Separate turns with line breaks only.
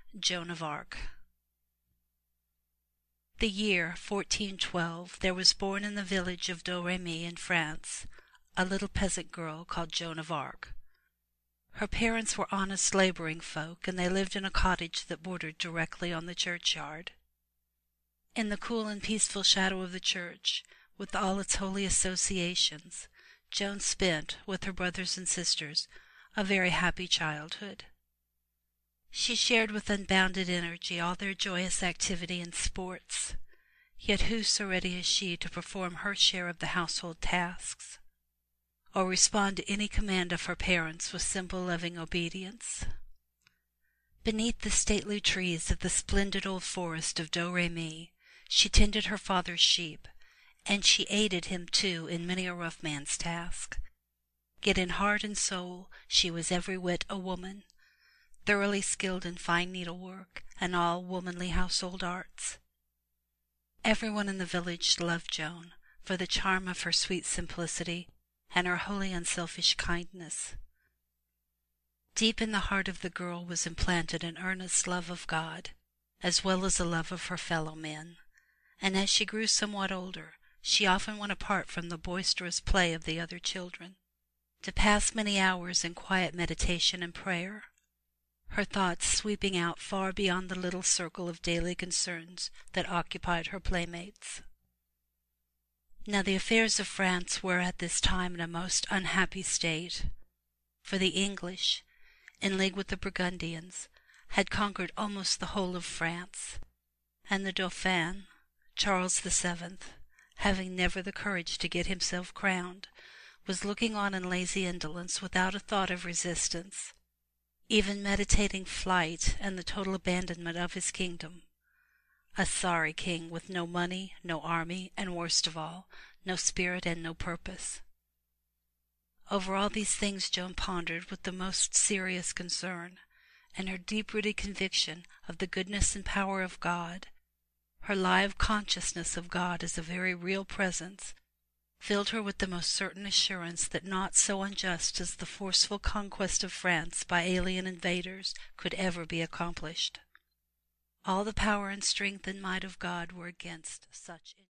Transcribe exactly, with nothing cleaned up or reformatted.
Joan of Arc. The year fourteen twelve there was born in the village of Domremy in France a little peasant girl called Joan of Arc. Her parents were honest laboring folk and they lived in a cottage that bordered directly on the churchyard. In the cool and peaceful shadow of the church, with all its holy associations, Joan spent, with her brothers and sisters, a very happy childhood. She shared with unbounded energy all their joyous activity and sports. Yet who so ready as she to perform her share of the household tasks, or respond to any command of her parents with simple loving obedience? Beneath the stately trees of the splendid old forest of Domremy, she tended her father's sheep, and she aided him too in many a rough man's task. Yet in heart and soul she was every whit a woman, thoroughly skilled in fine needlework and all womanly household arts. Everyone in the village loved Joan for the charm of her sweet simplicity and her wholly unselfish kindness. Deep in the heart of the girl was implanted an earnest love of God, as well as a love of her fellow men, and as she grew somewhat older, she often went apart from the boisterous play of the other children, to pass many hours in quiet meditation and prayer, her thoughts sweeping out far beyond the little circle of daily concerns that occupied her playmates. Now the affairs of France were at this time in a most unhappy state, for the English, in league with the Burgundians, had conquered almost the whole of France, and the Dauphin, Charles the Seventh, having never the courage to get himself crowned, was looking on in lazy indolence without a thought of resistance, even meditating flight and the total abandonment of his kingdom. A sorry king with no money, no army, and worst of all, no spirit and no purpose. Over all these things Joan pondered with the most serious concern, and her deep-rooted conviction of the goodness and power of God, her live consciousness of God as a very real presence, filled her with the most certain assurance that naught so unjust as the forceful conquest of France by alien invaders could ever be accomplished. All the power and strength and might of God were against such